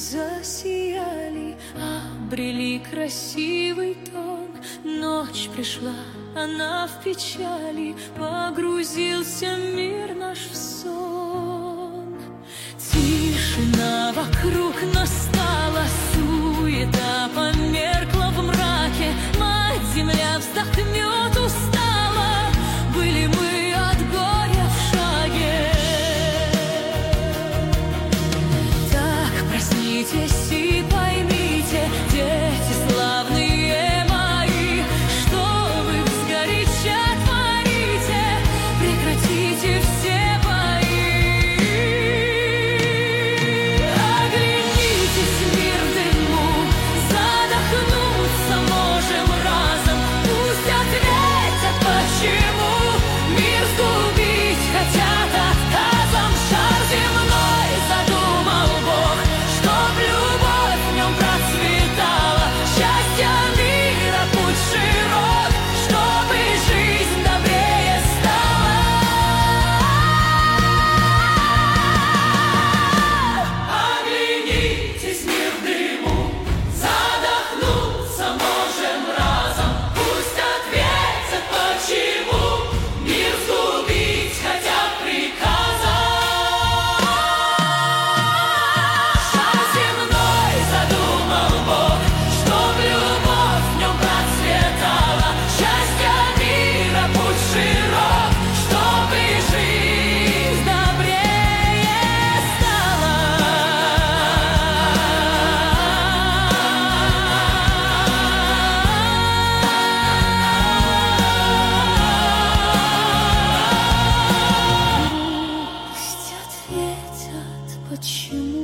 засияли, обрели красивый тон. Ночь пришла, она в печали, погрузился мир наш в сон. Тишина вокруг настала, суета померкла в мраке. Мать-земля вздохнет устала, были мы от горя в шаге. Так проснитесь и поймите, дети славные мои, что вы сгоряча творите, прекратите все бои. Оглянитесь, мир в дыму, задохнуться можем разом. Пусть ответят, почему мир сгубить хотят отказом. Шар земной задумал Бог, чтоб любовь в нем процветала. Счастья мира путь широк, чтобы жизнь добрее стала. Оглянитесь, мир в дыму, задохнуться можем разом. Пусть ответят, почему мир сгубить хотят приказом. Шар земной задумал Бог, чтоб любовь в нем процветала. Счастья мира путь широк, чтобы жизнь добрее стала. Пусть ответят, почему